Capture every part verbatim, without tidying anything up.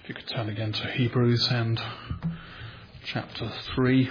If you could turn again to Hebrews and chapter three.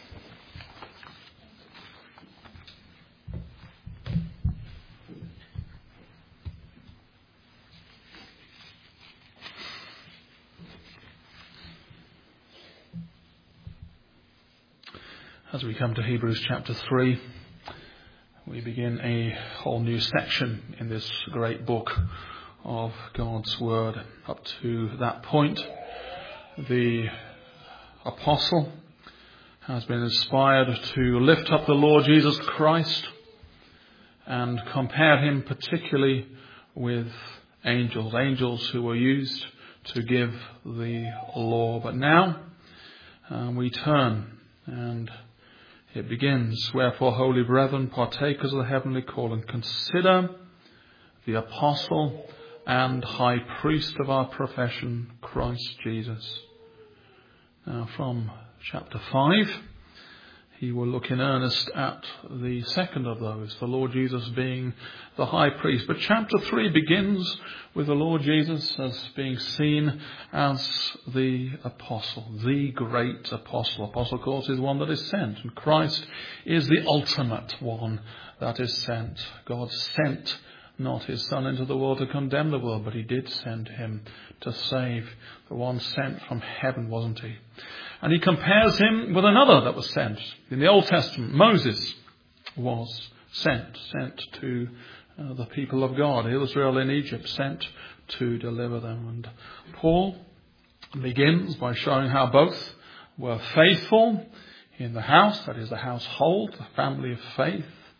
As we come to Hebrews chapter three, we begin a whole new section in this great book of God's Word. Up to that point, the apostle has been inspired to lift up the Lord Jesus Christ and compare him particularly with angels, angels who were used to give the law. But now uh, we turn and it begins, "Wherefore, holy brethren, partakers of the heavenly calling, consider the apostle and high priest of our profession, Christ Jesus." Now from chapter five, he will look in earnest at the second of those, the Lord Jesus being the high priest. But chapter three begins with the Lord Jesus as being seen as the apostle, the great apostle. Apostle, of course, is one that is sent, and Christ is the ultimate one that is sent. God sent not his Son into the world to condemn the world, but he did send him to save. The one sent from heaven, wasn't he? And he compares him with another that was sent. In the Old Testament, Moses was sent, sent to uh, the people of God, Israel in Egypt, sent to deliver them. And Paul begins by showing how both were faithful in the house, that is the household, the family of faith.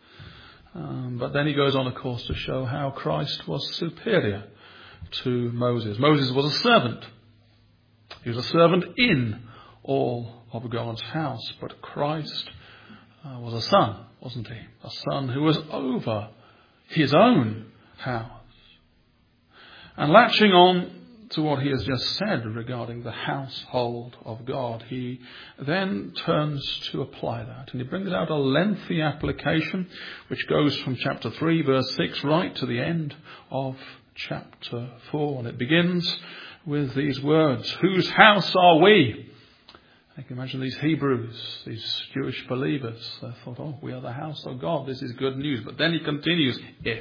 Um, but then he goes on, of course, to show how Christ was superior to Moses. Moses was a servant. He was a servant in all of God's house. But Christ uh, was a son, wasn't he? A son who was over his own house. And latching on to what he has just said regarding the household of God, he then turns to apply that. And he brings out a lengthy application which goes from chapter three, verse six, right to the end of chapter four. And it begins with these words, "Whose house are we?" I can imagine these Hebrews, these Jewish believers. They thought, oh, we are the house of God. This is good news. But then he continues, if.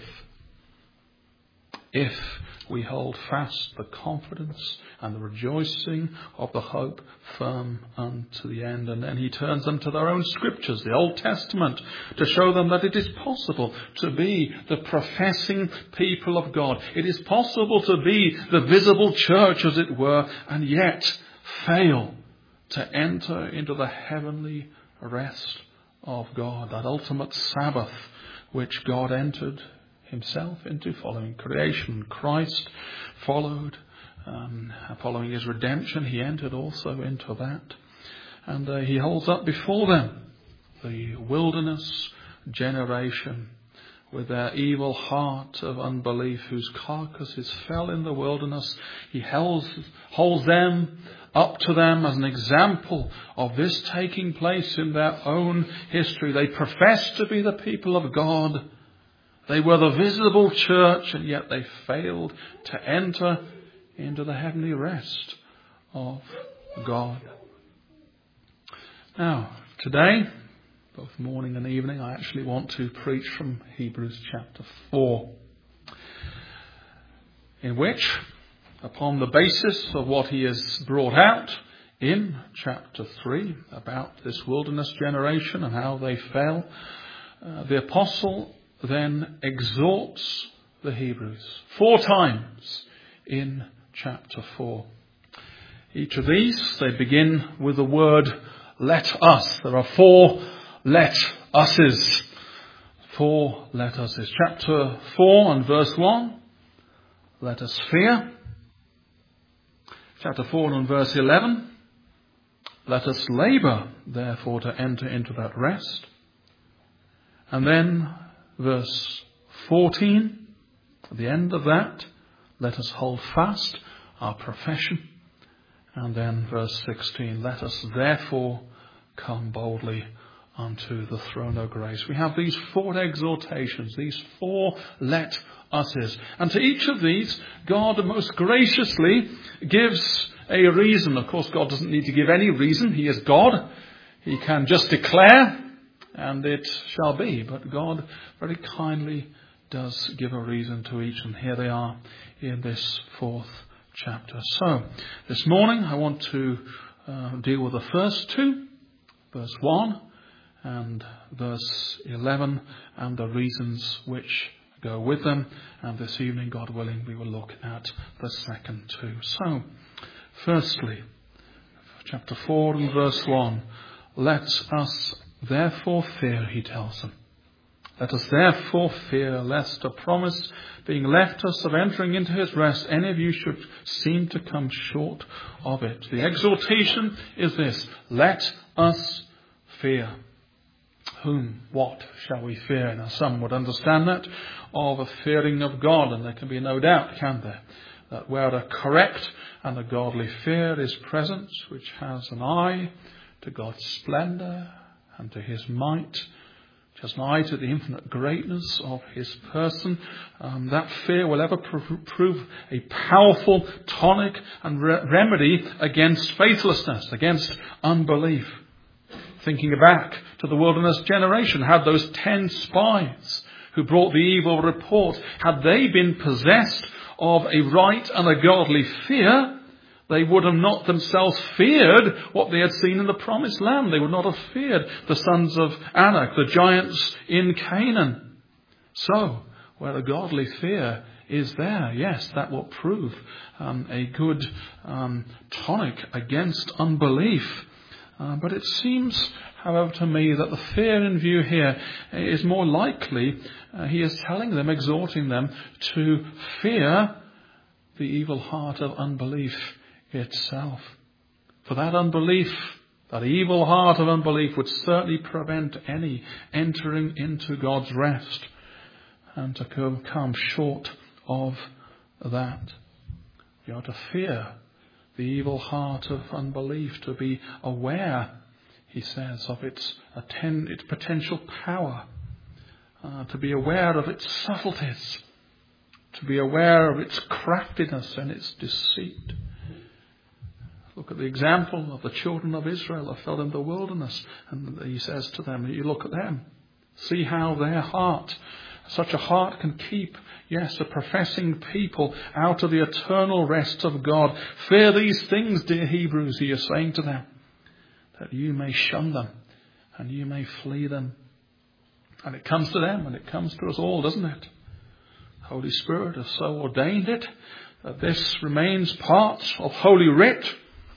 If we hold fast the confidence and the rejoicing of the hope firm unto the end. And then he turns them to their own scriptures, the Old Testament, to show them that it is possible to be the professing people of God. It is possible to be the visible church, as it were, and yet fail to enter into the heavenly rest of God, that ultimate Sabbath which God entered himself into following creation. Christ followed, um, following his redemption, he entered also into that. And uh, he holds up before them the wilderness generation with their evil heart of unbelief, whose carcasses fell in the wilderness. He holds, holds them up to them as an example of this taking place in their own history. They professed to be the people of God. They were the visible church, and yet they failed to enter into the heavenly rest of God. Now, today, both morning and evening, I actually want to preach from Hebrews chapter four, in which, upon the basis of what he has brought out in chapter three about this wilderness generation and how they fell, uh, the apostle then exhorts the Hebrews four times in chapter four. Each of these, they begin with the word let us. There are four let us's. Four let us's. Chapter four and verse one, let us fear. Chapter four and verse eleven, let us labour, therefore, to enter into that rest. And then verse fourteen, at the end of that, let us hold fast our profession. And then verse sixteen, let us therefore come boldly unto the throne of grace. We have these four exhortations, these four let us's. And to each of these, God most graciously gives a reason. Of course, God doesn't need to give any reason. He is God. He can just declare, and it shall be. But God very kindly does give a reason to each, and here they are in this fourth chapter. So, this morning I want to uh, deal with the first two, verse one and verse eleven, and the reasons which go with them. And this evening, God willing, we will look at the second two. So, firstly, chapter four and verse one. Let us therefore fear, he tells them. Let us therefore fear, lest a promise being left us of entering into his rest, any of you should seem to come short of it. The exhortation is this: let us fear. Whom, what shall we fear? Now, some would understand that of a fearing of God, and there can be no doubt, can there, that where a correct and a godly fear is present, which has an eye to God's splendour and to his might, which has an eye to the infinite greatness of his person, um, that fear will ever pr- prove a powerful tonic and re- remedy against faithlessness, against unbelief. Thinking back to the wilderness generation, had those ten spies who brought the evil report, had they been possessed of a right and a godly fear, they would have not themselves feared what they had seen in the promised land. They would not have feared the sons of Anak, the giants in Canaan. So, where a godly fear is there, yes, that will prove um, a good um, tonic against unbelief. Uh, but it seems, however, to me that the fear in view here is more likely, uh, he is telling them, exhorting them to fear the evil heart of unbelief itself. For that unbelief, that evil heart of unbelief would certainly prevent any entering into God's rest, and to come short of that. You are to fear the evil heart of unbelief, to be aware, he says, of its, attend, its potential power, uh, to be aware of its subtleties, to be aware of its craftiness and its deceit. Look at the example of the children of Israel that fell in the wilderness, and he says to them, you look at them, see how their heart, such a heart can keep, yes, a professing people out of the eternal rest of God. Fear these things, dear Hebrews, he is saying to them, that you may shun them and you may flee them. And it comes to them and it comes to us all, doesn't it? The Holy Spirit has so ordained it that this remains part of Holy Writ.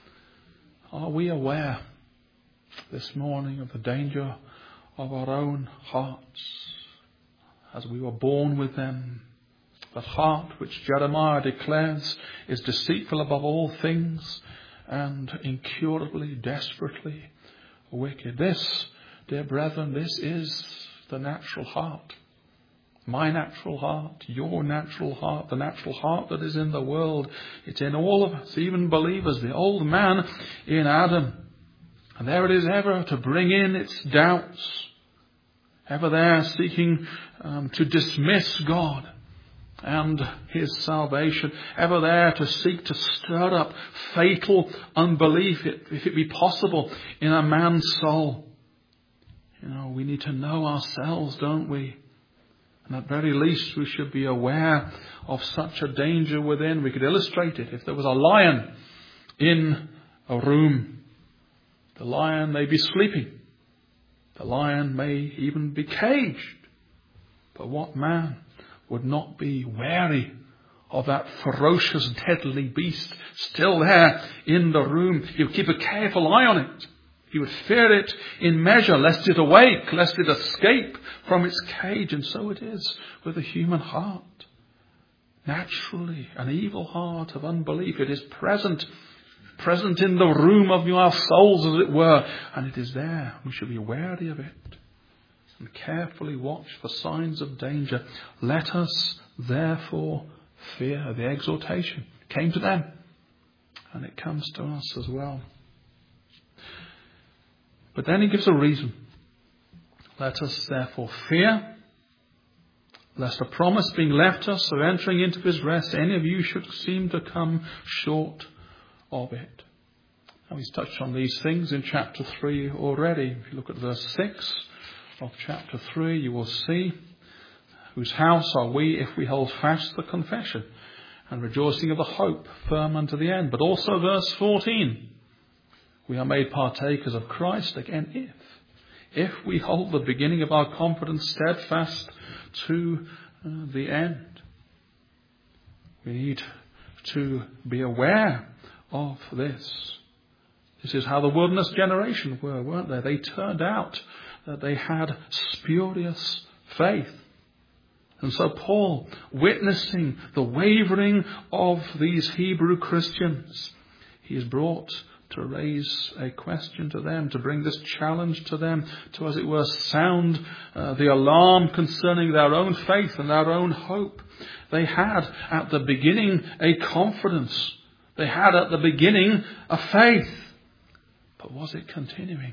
Are we aware this morning of the danger of our own hearts? As we were born with them, that heart which Jeremiah declares is deceitful above all things and incurably, desperately wicked. This, dear brethren, this is the natural heart. My natural heart, your natural heart, the natural heart that is in the world. It's in all of us, even believers, the old man in Adam. And there it is ever to bring in its doubts. Ever there seeking um, to dismiss God and his salvation. Ever there to seek to stir up fatal unbelief, if it be possible, in a man's soul. You know, we need to know ourselves, don't we? And at very least we should be aware of such a danger within. We could illustrate it. If there was a lion in a room, the lion may be sleeping. The lion may even be caged. But what man would not be wary of that ferocious, deadly beast still there in the room? He would keep a careful eye on it. He would fear it in measure, lest it awake, lest it escape from its cage. And so it is with the human heart. Naturally, an evil heart of unbelief. It is present Present in the room of our souls, as it were. And it is there. We should be wary of it. And carefully watch for signs of danger. Let us therefore fear. The exhortation came to them. And it comes to us as well. But then he gives a reason. Let us therefore fear, lest a promise being left us of entering into his rest, any of you should seem to come short of it. Now he's touched on these things in chapter three already. If you look at verse six of chapter three, you will see, whose house are we if we hold fast the confession, and rejoicing of the hope firm unto the end. But also verse fourteen, we are made partakers of Christ, again if. If we hold the beginning of our confidence steadfast to uh, the end. We need to be aware of this. This is how the wilderness generation were, weren't they? They turned out that they had spurious faith. And so Paul, witnessing the wavering of these Hebrew Christians, he is brought to raise a question to them, to bring this challenge to them, to, as it were, sound uh, the alarm concerning their own faith and their own hope. They had at the beginning a confidence. They had at the beginning a faith. But was it continuing?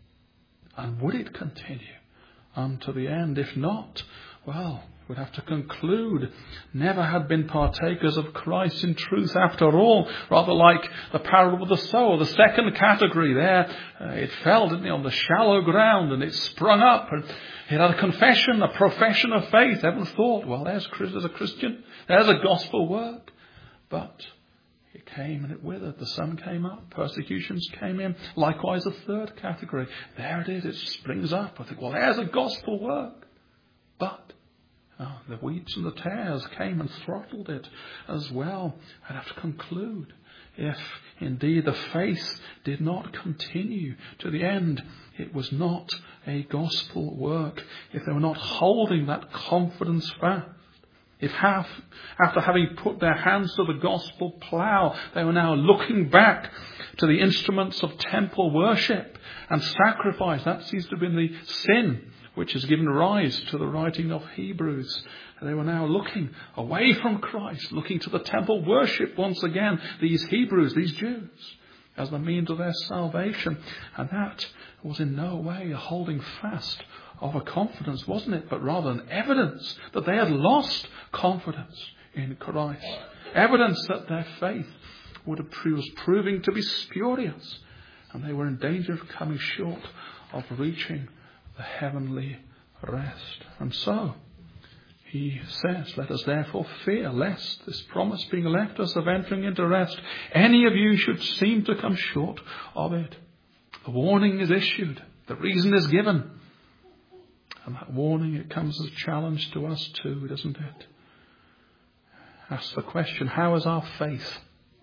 And would it continue unto the end? If not, well, we'd have to conclude never had been partakers of Christ in truth after all. Rather like the parable of the sower, the second category there. Uh, it fell, didn't it, on the shallow ground, and it sprung up. And it had a confession, a profession of faith. Everyone thought, well, there's, there's a Christian. There's a gospel work. But it came and it withered. The sun came up. Persecutions came in. Likewise, the third category. There it is. It springs up. I think, well, there's a gospel work. But oh, the weeds and the tares came and throttled it as well. I'd have to conclude, if indeed the faith did not continue to the end, it was not a gospel work. If they were not holding that confidence fast. If half, after having put their hands to the gospel plough, they were now looking back to the instruments of temple worship and sacrifice. That seems to have been the sin which has given rise to the writing of Hebrews. They were now looking away from Christ, looking to the temple worship once again, these Hebrews, these Jews, as the means of their salvation. And that was in no way a holding fast of a confidence, wasn't it? But rather an evidence that they had lost confidence in Christ. Evidence that their faith would have was proving to be spurious. And they were in danger of coming short of reaching the heavenly rest. And so he says, let us therefore fear lest this promise being left us of entering into rest, any of you should seem to come short of it. The warning is issued. The reason is given. And that warning, it comes as a challenge to us too, doesn't it? Ask the question, how is our faith?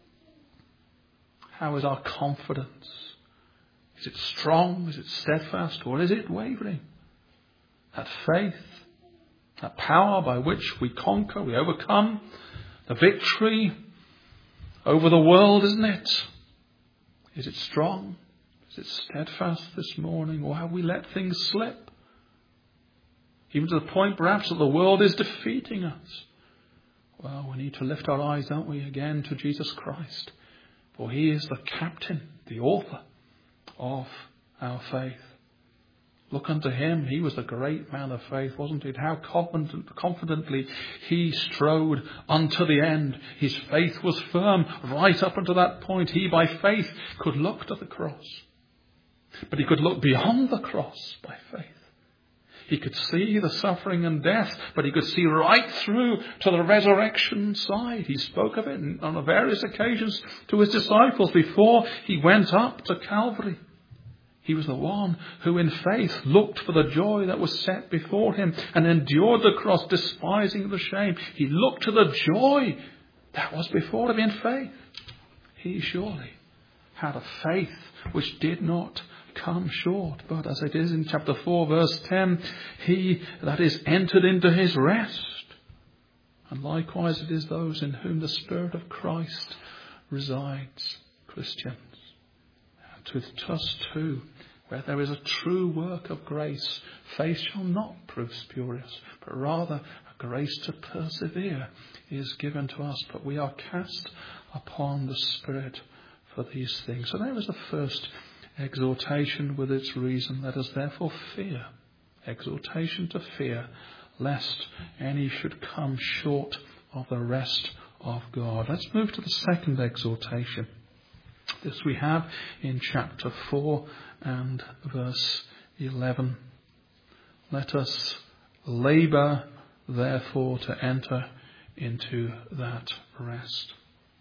How is our confidence? Is it strong? Is it steadfast? Or is it wavering? That faith, that power by which we conquer, we overcome, the victory over the world, isn't it? Is it strong? Is it steadfast this morning? Or have we let things slip? Even to the point perhaps that the world is defeating us. Well, we need to lift our eyes, don't we, again to Jesus Christ. For he is the captain, the author of our faith. Look unto him. He was the great man of faith, wasn't it? How confident, confidently he strode unto the end. His faith was firm right up unto that point. He by faith could look to the cross. But he could look beyond the cross by faith. He could see the suffering and death, but he could see right through to the resurrection side. He spoke of it on various occasions to his disciples before he went up to Calvary. He was the one who in faith looked for the joy that was set before him and endured the cross, despising the shame. He looked to the joy that was before him in faith. He surely had a faith which did not come short. But as it is in chapter four, verse ten, he that is entered into his rest. And likewise it is those in whom the Spirit of Christ resides, Christians. And with us too, where there is a true work of grace, faith shall not prove spurious, but rather a grace to persevere is given to us. But we are cast upon the Spirit for these things. So there is the first exhortation with its reason. Let us therefore fear. Exhortation to fear, lest any should come short of the rest of God. Let's move to the second exhortation. This we have in chapter four and verse eleven. Let us labour, therefore, to enter into that rest.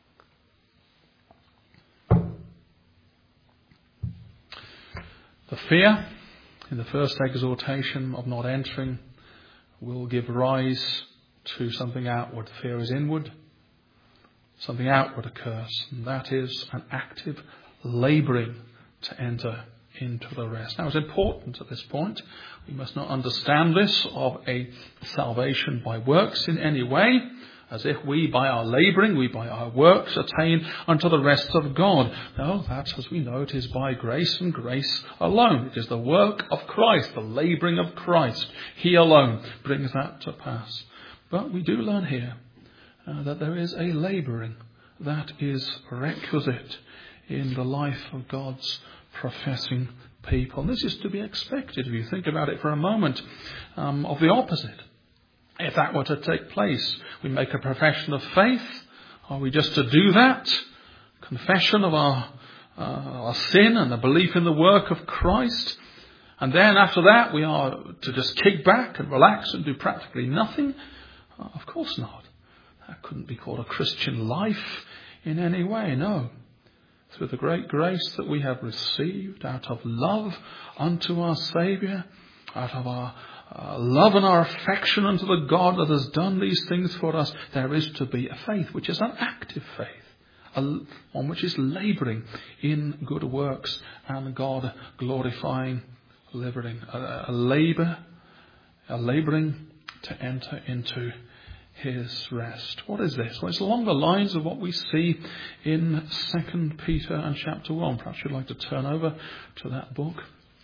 The fear in the first exhortation of not entering will give rise to something outward. Fear is inward. Something outward occurs, and that is an active labouring to enter into the rest. Now, it's important at this point. We must not understand this of a salvation by works in any way, as if we, by our labouring, we, by our works, attain unto the rest of God. No, that, as we know, it is by grace and grace alone. It is the work of Christ, the labouring of Christ. He alone brings that to pass. But we do learn here uh, that there is a labouring that is requisite in the life of God's professing people. And this is to be expected, if you think about it for a moment, um, of the opposite. If that were to take place, we make a profession of faith. Are we just to do that? Confession of our, uh, our sin and the belief in the work of Christ. And then after that, we are to just kick back and relax and do practically nothing? Uh, of course not. That couldn't be called a Christian life in any way, no. Through the great grace that we have received out of love unto our Saviour, out of our uh, love and our affection unto the God that has done these things for us, there is to be a faith which is an active faith, a, one which is labouring in good works and God glorifying living, a, a labour, a labouring to enter into His rest. What is this? Well, it's along the lines of what we see in Second Peter and chapter one. Perhaps you'd like to turn over to that book.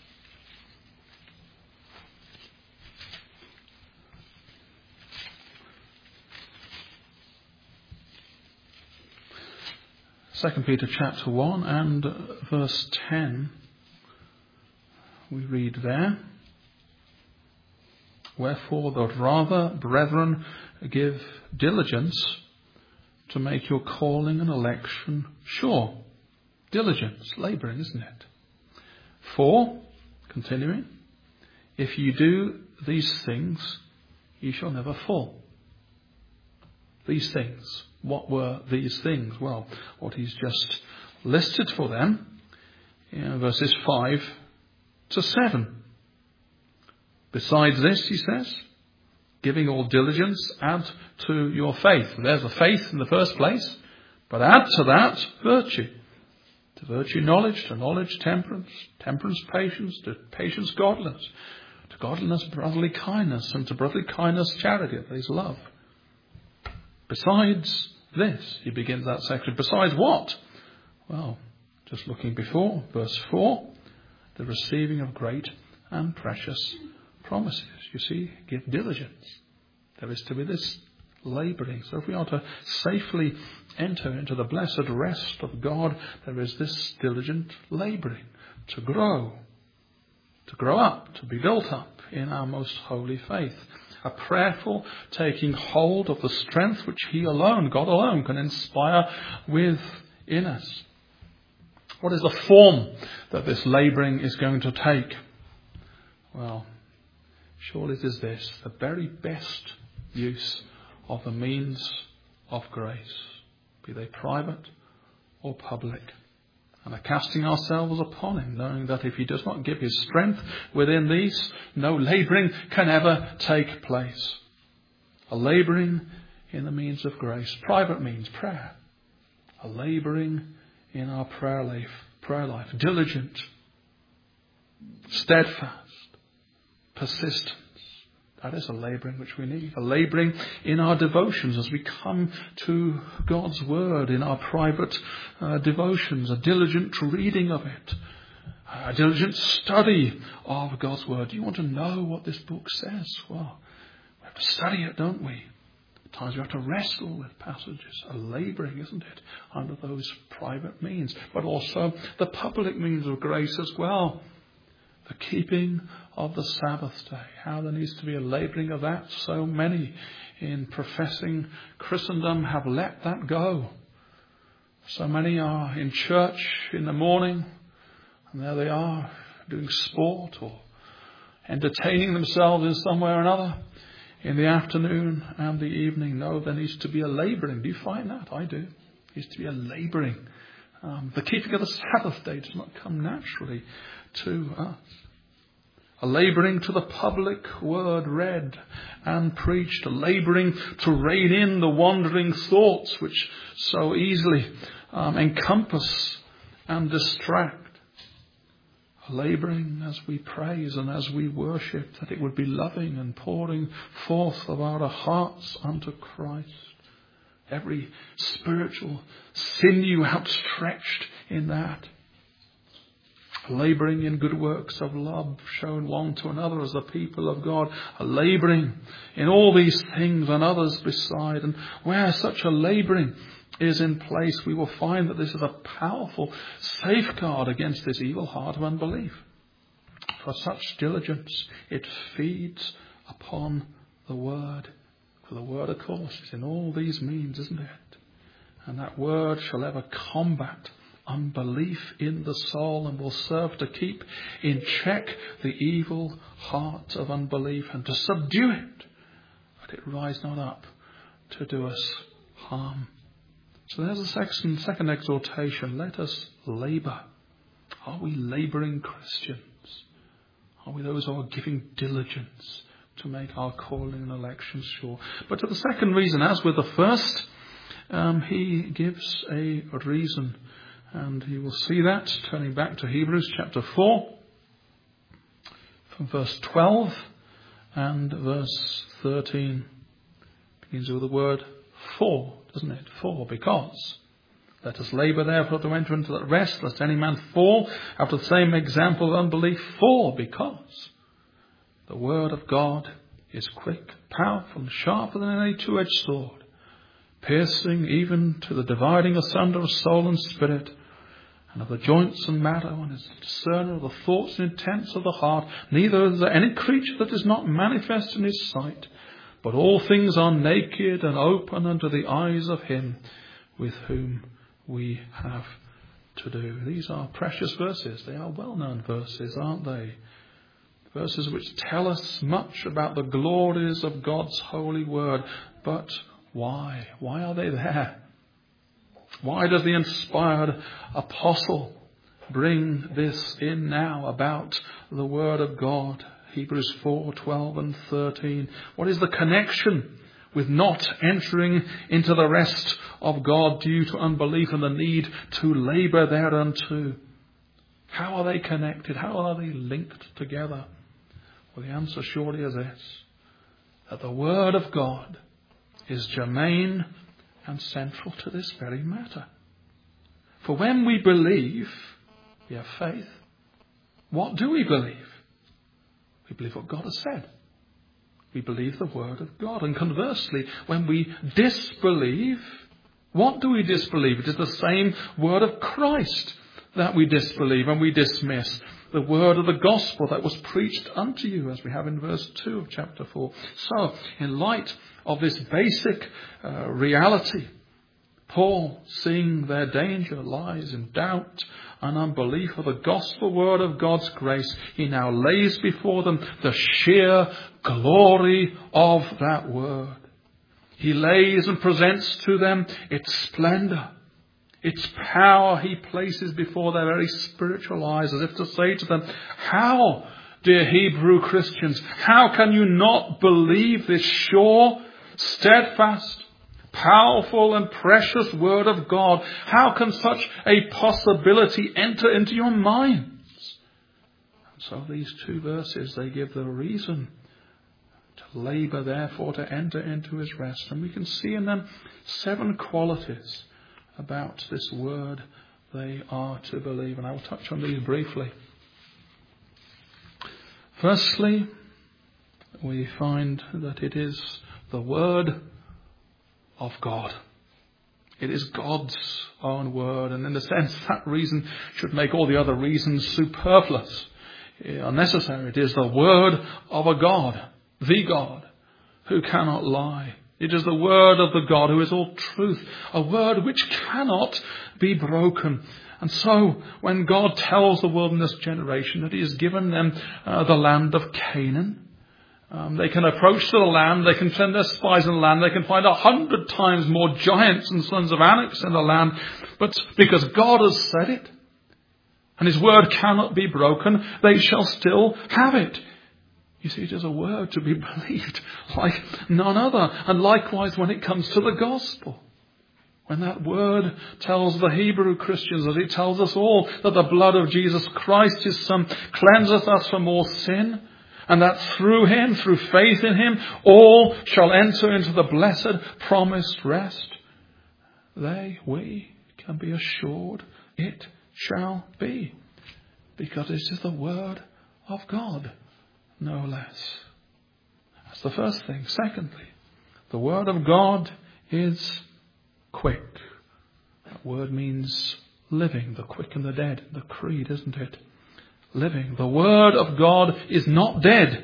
Second Peter chapter one and verse ten. We read there, wherefore, the rather, brethren, give diligence to make your calling and election sure. Diligence, labouring, isn't it? For, continuing, if you do these things, you shall never fall. These things. What were these things? Well, what he's just listed for them in verses five to seven. Besides this, he says, giving all diligence, add to your faith. There's the faith in the first place, but add to that virtue. To virtue knowledge, to knowledge temperance, temperance patience, to patience godliness, to godliness brotherly kindness, and to brotherly kindness charity, that is love. Besides this, he begins that section. Besides what? Well, just looking before, verse four, the receiving of great and precious promises. You see, give diligence. There is to be this labouring. So if we are to safely enter into the blessed rest of God, there is this diligent labouring to grow, to grow up, to be built up in our most holy faith. A prayerful taking hold of the strength which He alone, God alone, can inspire within us. What is the form that this labouring is going to take? Well, surely it is this, the very best use of the means of grace, be they private or public. And are casting ourselves upon Him, knowing that if He does not give His strength within these, no labouring can ever take place. A labouring in the means of grace. Private means prayer. A labouring in our prayer life. Prayer life. Diligent. Steadfast. Persistent. That is a labouring which we need. A labouring in our devotions as we come to God's Word, in our private uh, devotions. A diligent reading of it. A diligent study of God's Word. Do you want to know what this book says? Well, we have to study it, don't we? At times we have to wrestle with passages. A labouring, isn't it? Under those private means. But also the public means of grace as well. The keeping of the Sabbath day. How there needs to be a labouring of that. So many in professing Christendom have let that go. So many are in church in the morning, and there they are doing sport or entertaining themselves in some way or another in the afternoon and the evening. No, there needs to be a labouring. Do you find that? I do. There needs to be a labouring. Um, the keeping of the Sabbath day does not come naturally to us. A labouring to the public word read and preached. A labouring to rein in the wandering thoughts which so easily um, encompass and distract. A labouring as we praise and as we worship, that it would be loving and pouring forth of our hearts unto Christ. Every spiritual sinew outstretched in that. Labouring in good works of love shown one to another as the people of God. A labouring in all these things and others beside. And where such a labouring is in place, we will find that this is a powerful safeguard against this evil heart of unbelief. For such diligence, it feeds upon the word. For the word, of course, is in all these means, isn't it? And that word shall ever combat unbelief in the soul and will serve to keep in check the evil heart of unbelief and to subdue it, that it rise not up to do us harm. So there's a second, second exhortation. Let us labour. Are we labouring Christians? Are we those who are giving diligence to make our calling and election sure? But to the second reason, as with the first, um, he gives a reason. And you will see that turning back to Hebrews chapter four, from verse twelve and verse thirteen. Begins with the word for, doesn't it? For, because. Let us labour therefore to enter into that rest, lest any man fall after the same example of unbelief. For, because the word of God is quick, powerful, and sharper than any two-edged sword, piercing even to the dividing asunder of soul and spirit, and of the joints and marrow, and is a discerner of the thoughts and intents of the heart. Neither is there any creature that is not manifest in his sight, but all things are naked and open unto the eyes of him with whom we have to do. These are precious verses. They are well-known verses, aren't they? Verses which tell us much about the glories of God's holy word. But why? Why are they there? Why does the inspired apostle bring this in now about the word of God? Hebrews four, twelve and thirteen. What is the connection with not entering into the rest of God due to unbelief and the need to labour thereunto? How are they connected? How are they linked together? Well, the answer surely is this: that the word of God is germane and central to this very matter. For when we believe, we have faith. What do we believe? We believe what God has said. We believe the word of God. And conversely, when we disbelieve, what do we disbelieve? It is the same word of Christ that we disbelieve and we dismiss. The word of the gospel that was preached unto you, as we have in verse two of chapter four. So, in light of this basic uh, reality, Paul, seeing their danger lies in doubt and unbelief of the gospel word of God's grace, he now lays before them the sheer glory of that word. He lays and presents to them its splendour. Its power he places before their very spiritual eyes, as if to say to them, how, dear Hebrew Christians, how can you not believe this sure, steadfast, powerful and precious word of God? How can such a possibility enter into your minds? And so these two verses, they give the reason to labour, therefore, to enter into his rest. And we can see in them seven qualities about this word they are to believe. And I will touch on these briefly. Firstly, we find that it is the word of God. It is God's own word. And in a sense, that reason should make all the other reasons superfluous, unnecessary. It is the word of a God, the God, who cannot lie. It is the word of the God who is all truth, a word which cannot be broken. And so, when God tells the wilderness generation that he has given them uh, the land of Canaan, um, they can approach to the land, they can send their spies in the land, they can find a hundred times more giants and sons of Anak in the land. But because God has said it, and his word cannot be broken, they shall still have it. You see, it is a word to be believed like none other. And likewise when it comes to the gospel. When that word tells the Hebrew Christians, as it tells us all, that the blood of Jesus Christ, his Son, cleanseth us from all sin, and that through him, through faith in him, all shall enter into the blessed promised rest. They, we, can be assured it shall be. Because it is the word of God, no less. That's the first thing. Secondly, the word of God is quick. That word means living, the quick and the dead. The creed, isn't it? Living. The word of God is not dead.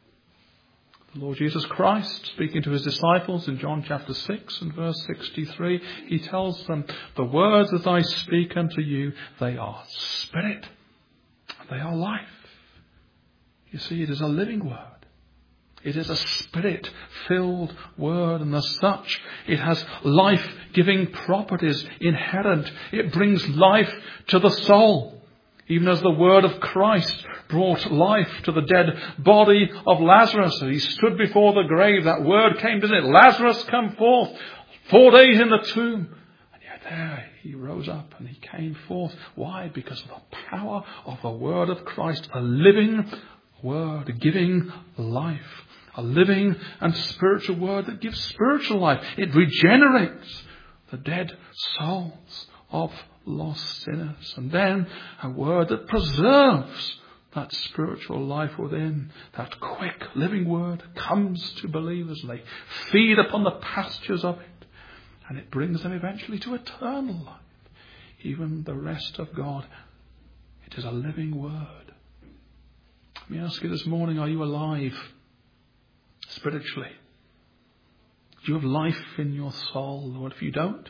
The Lord Jesus Christ, speaking to his disciples in John chapter six and verse sixty-three, he tells them, the words that I speak unto you, they are spirit, they are life. You see, it is a living word. It is a spirit-filled word, and as such, it has life-giving properties inherent. It brings life to the soul. Even as the word of Christ brought life to the dead body of Lazarus. He stood before the grave. That word came to it. Lazarus, come forth. Four days in the tomb. And yet there he rose up and he came forth. Why? Because of the power of the word of Christ. A living word giving life. A living and spiritual word that gives spiritual life. It regenerates the dead souls of lost sinners. And then a word that preserves that spiritual life within. That quick living word comes to believers and they feed upon the pastures of it, and it brings them eventually to eternal life. Even the rest of God, it is a living word. Let me ask you this morning, are you alive spiritually? Do you have life in your soul? Or if you don't,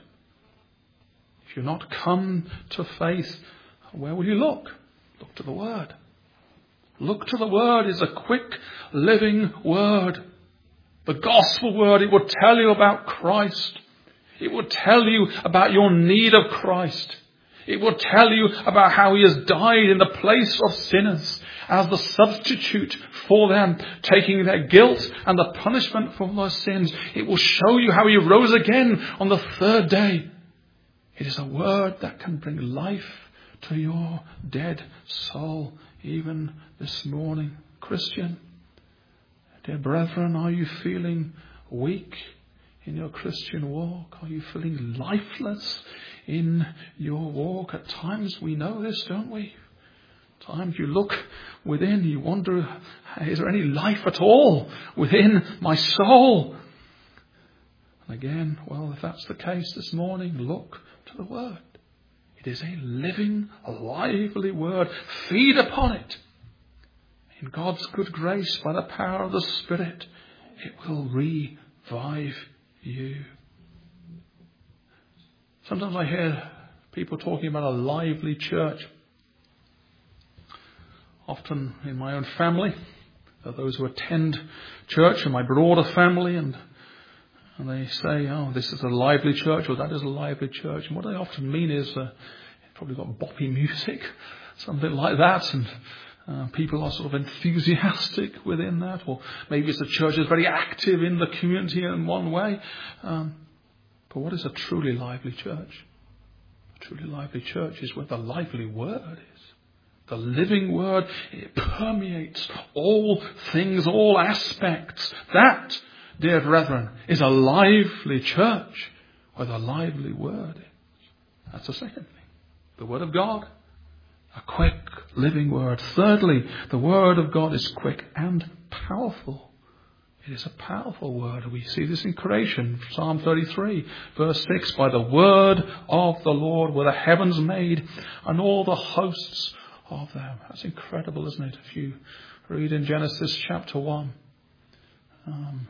if you're not come to faith, where will you look? Look to the Word. Look to the Word. It's a quick, living Word. The gospel word, it will tell you about Christ. It will tell you about your need of Christ. It will tell you about how he has died in the place of sinners as the substitute for them, taking their guilt and the punishment for their sins. It will show you how he rose again on the third day. It is a word that can bring life to your dead soul, even this morning. Christian, dear brethren, are you feeling weak in your Christian walk? Are you feeling lifeless in your walk? At times we know this, don't we? At times you look within, you wonder, is there any life at all within my soul? And again, well, if that's the case this morning, look to the Word. It is a living, a lively Word. Feed upon it. In God's good grace, by the power of the Spirit, it will revive you. Sometimes I hear people talking about a lively church. Often in my own family, there are those who attend church in my broader family, and and they say, oh, this is a lively church, or that is a lively church. And what they often mean is, uh, it's probably got boppy music, something like that, and uh, people are sort of enthusiastic within that, or maybe it's a church that's very active in the community in one way. Um, but what is a truly lively church? A truly lively church is where the lively word is. The living word, it permeates all things, all aspects. That, dear brethren, is a lively church where the lively word is. That's the second thing. The word of God, a quick, living word. Thirdly, the word of God is quick and powerful. It is a powerful word. We see this in creation. Psalm thirty-three, verse six. By the word of the Lord were the heavens made, and all the hosts of them. That's incredible, isn't it? If you read in Genesis chapter one, um,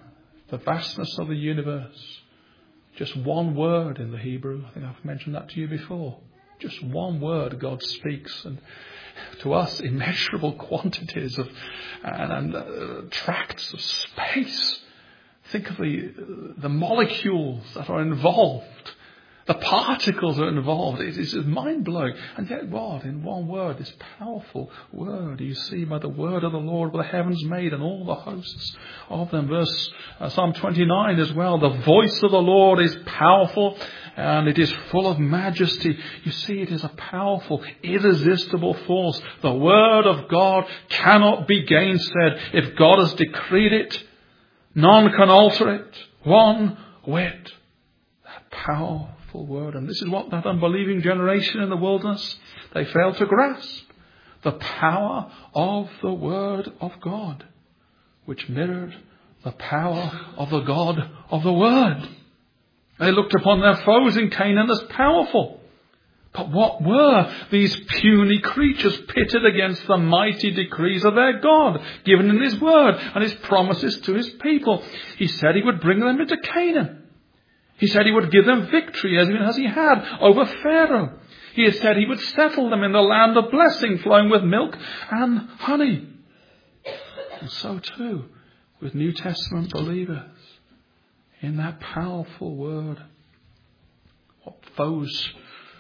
the vastness of the universe. Just one word in the Hebrew. I think I've mentioned that to you before. Just one word God speaks, and to us immeasurable quantities of and, and uh, tracts of space. Think of the the molecules that are involved, the particles that are involved. It is mind blowing, and yet God, in one word, this powerful word. You see, by the word of the Lord were the heavens made, and all the hosts of them. Verse uh, Psalm twenty-nine as well. The voice of the Lord is powerful, and it is full of majesty. You see, it is a powerful, irresistible force. The word of God cannot be gainsaid. If God has decreed it, none can alter it. One whit. That powerful word. And this is what that unbelieving generation in the wilderness, they failed to grasp. The power of the word of God, which mirrored the power of the God of the word. They looked upon their foes in Canaan as powerful. But what were these puny creatures pitted against the mighty decrees of their God, given in his word and his promises to his people? He said he would bring them into Canaan. He said he would give them victory as even as he had over Pharaoh. He had said he would settle them in the land of blessing, flowing with milk and honey. And so too with New Testament believers. In that powerful word, what foes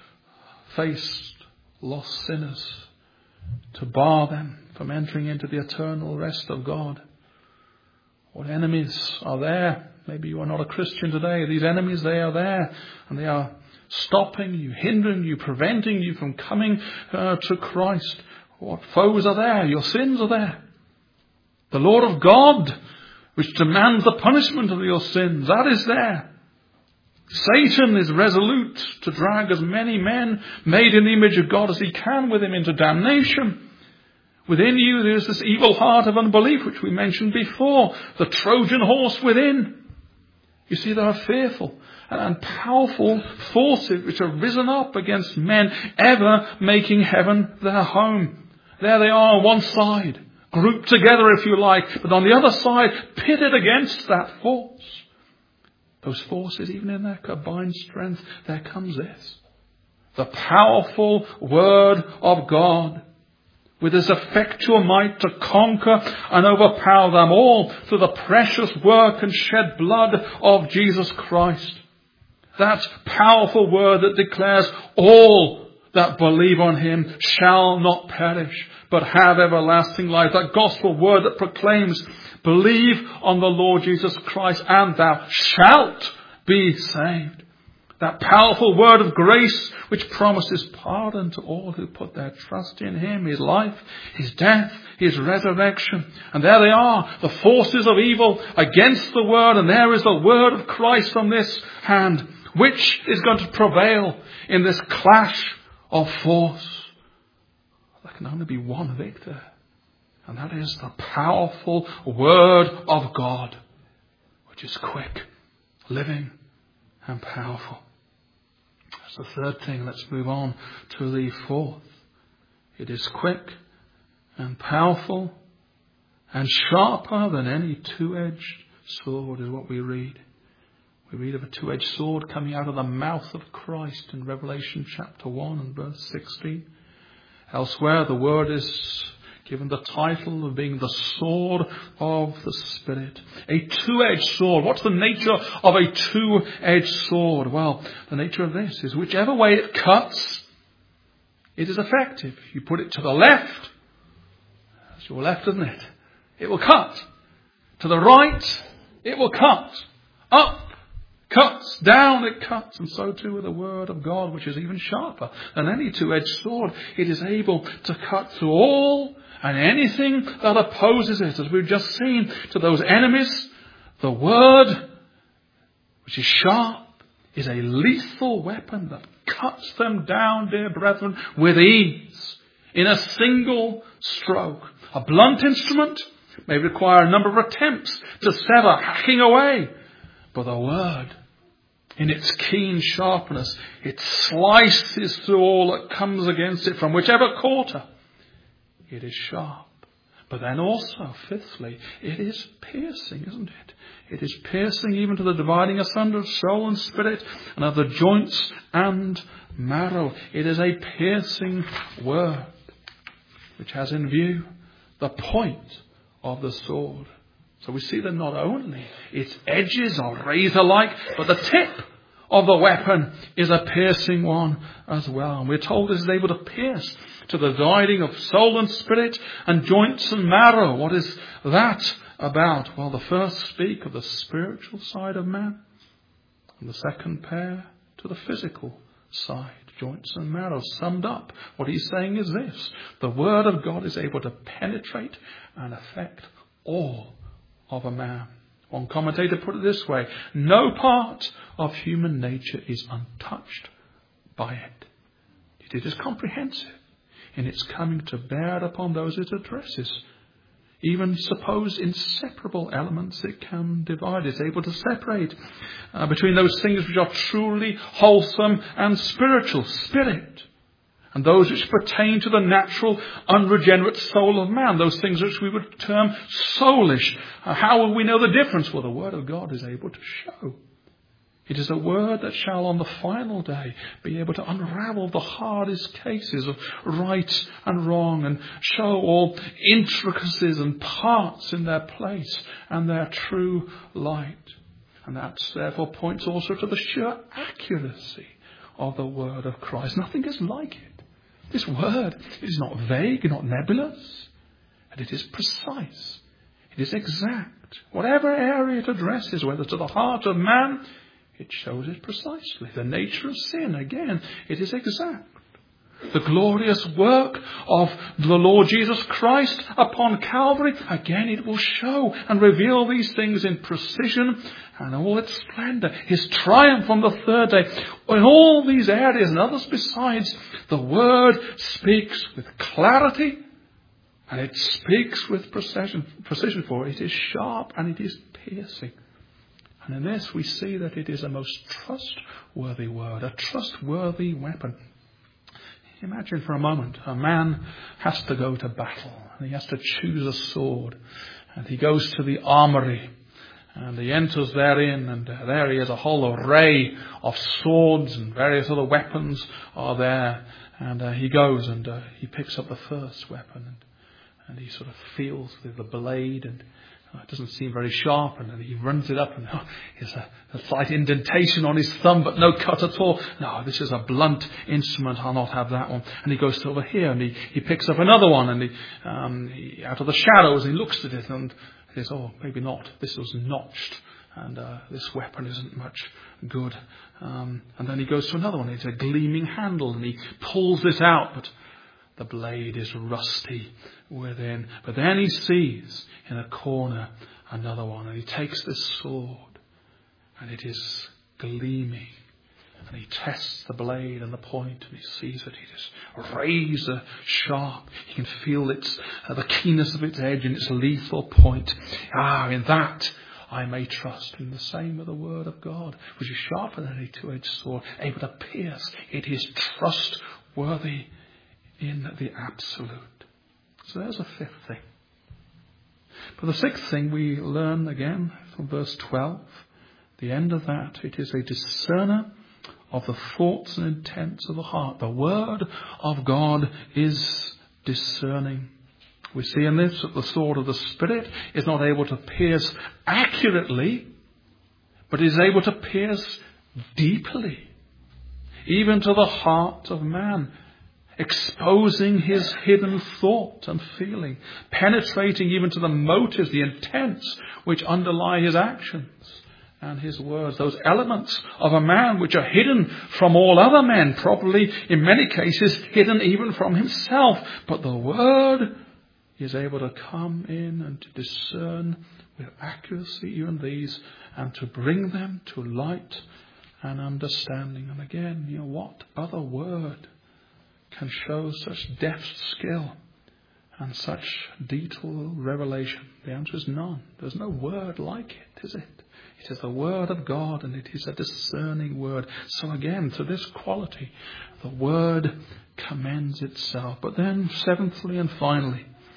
faced lost sinners to bar them from entering into the eternal rest of God. What enemies are there? Maybe you are not a Christian today. These enemies, they are there, and they are stopping you, hindering you, preventing you from coming uh, to Christ. What foes are there? Your sins are there. The Lord of God, which demands the punishment of your sins, that is there. Satan is resolute to drag as many men made in the image of God as he can with him into damnation. Within you there is this evil heart of unbelief, which we mentioned before, the Trojan horse within. You see, there are fearful and powerful forces which have risen up against men ever making heaven their home. There they are on one side, grouped together if you like, but on the other side, pitted against that force. Those forces, even in their combined strength, there comes this. The powerful word of God, with his effectual might to conquer and overpower them all through the precious work and shed blood of Jesus Christ. That powerful word that declares all that believe on him shall not perish, but have everlasting life. That gospel word that proclaims, believe on the Lord Jesus Christ and thou shalt be saved. That powerful word of grace which promises pardon to all who put their trust in him, his life, his death, his resurrection. And there they are, the forces of evil against the word, and there is the word of Christ on this hand. Which is going to prevail in this clash of force? There can only be one victor, and that is the powerful word of God, which is quick, living, and powerful. That's the third thing. Let's move on to the fourth. It is quick and powerful and sharper than any two-edged sword, is what we read. We read of a two-edged sword coming out of the mouth of Christ in Revelation chapter one and verse sixteen. Elsewhere, the word is given the title of being the sword of the Spirit. A two-edged sword. What's the nature of a two-edged sword? Well, the nature of this is whichever way it cuts, it is effective. You put it to the left, that's your left, isn't it? It will cut. To the right, it will cut. Up, cuts. Down, it cuts. And so too with the word of God, which is even sharper than any two-edged sword. It is able to cut through all and anything that opposes it. As we've just seen, to those enemies, the word, which is sharp, is a lethal weapon that cuts them down, dear brethren, with ease, in a single stroke. A blunt instrument may require a number of attempts to sever, hacking away. But the word, in its keen sharpness, it slices through all that comes against it from whichever quarter. It is sharp, But then also, fifthly, it is piercing, isn't it? It is piercing even to the dividing asunder of soul and spirit and of the joints and marrow. It is a piercing word which has in view the point of the sword. So we see that not only its edges are razor-like, but the tip of the weapon is a piercing one as well. And we're told it is able to pierce to the dividing of soul and spirit and joints and marrow. What is that about? Well, the first speak of the spiritual side of man, and the second pair to the physical side, joints and marrow. Summed up, what he's saying is this: the word of God is able to penetrate and affect all of a man. One commentator put it this way: no part of human nature is untouched by it. It is comprehensive in its coming to bear upon those it addresses. Even supposed inseparable elements it can divide. It's able to separate uh, between those things which are truly wholesome and spiritual, spirit, and those which pertain to the natural, unregenerate soul of man, those things which we would term soulish. Uh, how will we know the difference? Well, the Word of God is able to show. It is a word that shall on the final day be able to unravel the hardest cases of right and wrong and show all intricacies and parts in their place and their true light. And that therefore points also to the sheer accuracy of the word of Christ. Nothing is like it. This word is not vague, not nebulous, and it is precise. It is exact. Whatever area it addresses, whether to the heart of man, it shows it precisely. The nature of sin, again, it is exact. The glorious work of the Lord Jesus Christ upon Calvary, again, it will show and reveal these things in precision and all its splendour. His triumph on the third day. In all these areas and others besides, the Word speaks with clarity and it speaks with precision, precision for it is sharp and it is piercing. And in this we see that it is a most trustworthy word, a trustworthy weapon. Imagine for a moment, a man has to go to battle and he has to choose a sword, and he goes to the armoury and he enters therein, and there he has a whole array of swords and various other weapons are there, and uh, he goes and uh, he picks up the first weapon and, and he sort of feels the, the blade, and it doesn't seem very sharp, and then he runs it up and oh, there's a, a slight indentation on his thumb, but no cut at all. No, this is a blunt instrument. I'll not have that one. And he goes to over here and he, he picks up another one, and he, um, he, out of the shadows, he looks at it and he says, oh, maybe not. This was notched, and uh, this weapon isn't much good. Um, and then he goes to another one. It's a gleaming handle, and he pulls it out, but the blade is rusty within. But then he sees in a corner another one, and he takes this sword, and it is gleaming. And he tests the blade and the point, and he sees that it is razor sharp. He can feel its uh, the keenness of its edge and its lethal point. Ah, in that I may trust. In the same with the word of God, which is sharper than any two-edged sword, able to pierce. It is trustworthy in the absolute. So there's a fifth thing. But the sixth thing we learn again from verse twelve, the end of that, it is a discerner of the thoughts and intents of the heart. The word of God is discerning. We see in this that the sword of the Spirit is not able to pierce accurately, but is able to pierce deeply, even to the heart of man, exposing his hidden thought and feeling, penetrating even to the motives, the intents which underlie his actions and his words, those elements of a man which are hidden from all other men, probably in many cases hidden even from himself. But the word is able to come in and to discern with accuracy even these, and to bring them to light and understanding. And again, you know, what other word can show such deft skill and such detailed revelation? The answer is none. There's no word like it, is it? It is the word of God, and it is a discerning word. So again, to this quality, the word commends itself. But then, seventhly and finally,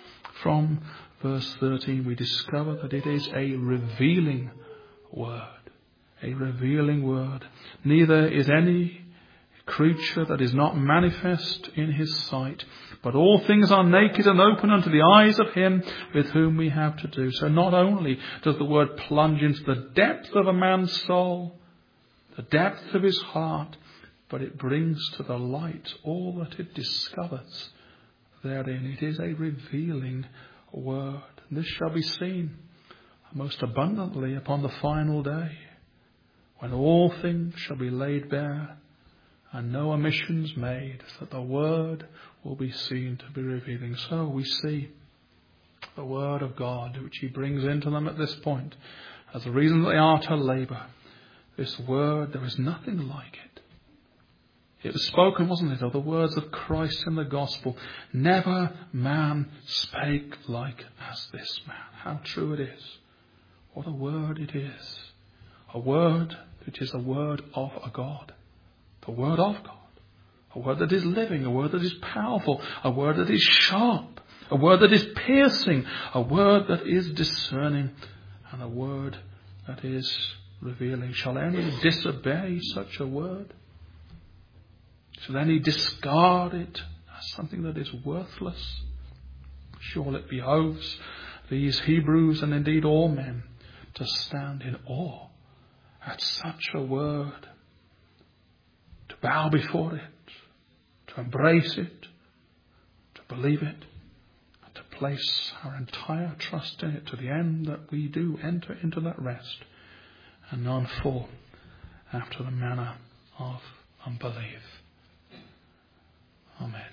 from verse thirteen, we discover that it is a revealing word. A revealing word. Neither is any creature that is not manifest in his sight, but all things are naked and open unto the eyes of him with whom we have to do. So not only does the word plunge into the depth of a man's soul, the depth of his heart, but it brings to the light all that it discovers therein. It is a revealing word. This shall be seen most abundantly upon the final day, when all things shall be laid bare and no omissions made, that the word will be seen to be revealing. So we see the word of God, which he brings into them at this point, as the reason that they are to labour. This word, there is nothing like it. It was spoken, wasn't it, of the words of Christ in the gospel. Never man spake like as this man. How true it is. What a word it is. A word which is the word of a God. The word of God. A word that is living. A word that is powerful. A word that is sharp. A word that is piercing. A word that is discerning. And a word that is revealing. Shall any disobey such a word? Shall any discard it as something that is worthless? Surely it behoves these Hebrews, and indeed all men, to stand in awe at such a word, to bow before it, to embrace it, to believe it, and to place our entire trust in it to the end that we do enter into that rest and none fall after the manner of unbelief. Amen.